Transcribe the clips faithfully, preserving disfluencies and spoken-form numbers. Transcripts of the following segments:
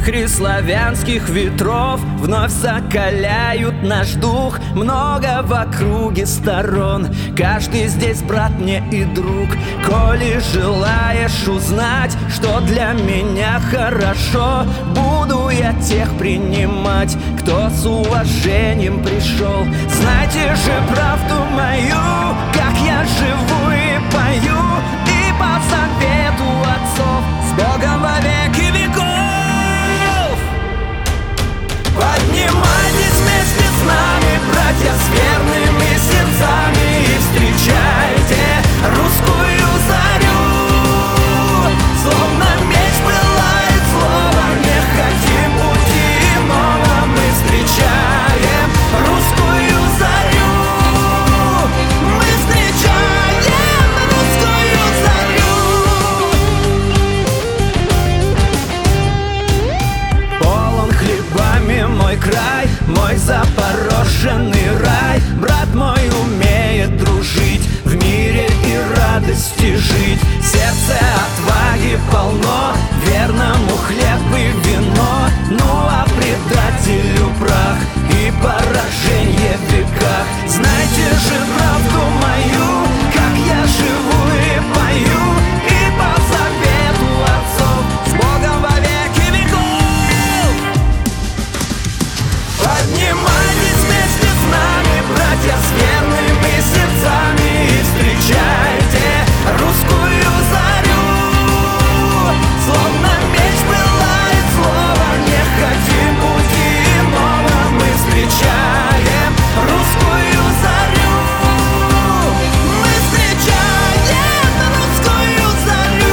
Вихри славянских ветров вновь закаляют наш дух. Много в округе сторон, каждый здесь брат мне и друг. Коли желаешь узнать, что для меня хорошо, буду я тех принимать, кто с уважением пришел. Знайте же правду мою, как я живу и пою, и по завету отцов с Богом во веки веков. Поднимайтесь вместе с нами, братья, с верными сердцами, и встречайте русскую зарю. Словно меч пылает слово, не хотим пути иного, мы встречаем русскую зарю. Мы встречаем русскую зарю. Полон хлебами мой край, мой запорошенный рай. Брат мой умеет дружить, в мире и радости жить. Сердце отваги полно, верному хлеб и вино. Ну а предателю прах и поражение в веках. Знайте же правду мою, как я живу и пою, и по завету отцов с Богом во веки веков. Поднимайтесь вместе с нами, братья, с верными сердцами, и встречайте русскую зарю. Словно меч пылает слово, не хотим пути иного, мы встречаем русскую зарю. Мы встречаем русскую зарю.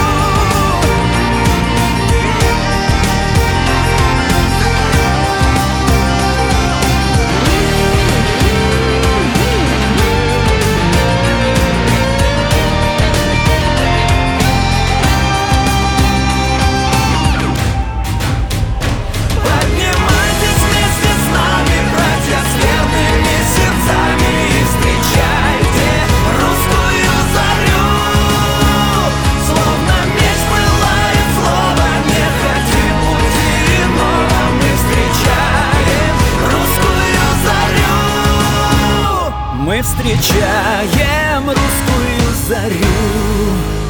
Поднимайтесь вместе с нами, братья, с верными сердцами, и встречайте русскую зарю. Словно меч пылает слово, не хотим пути иного, мы встречаем русскую зарю. Мы встречаем русскую зарю.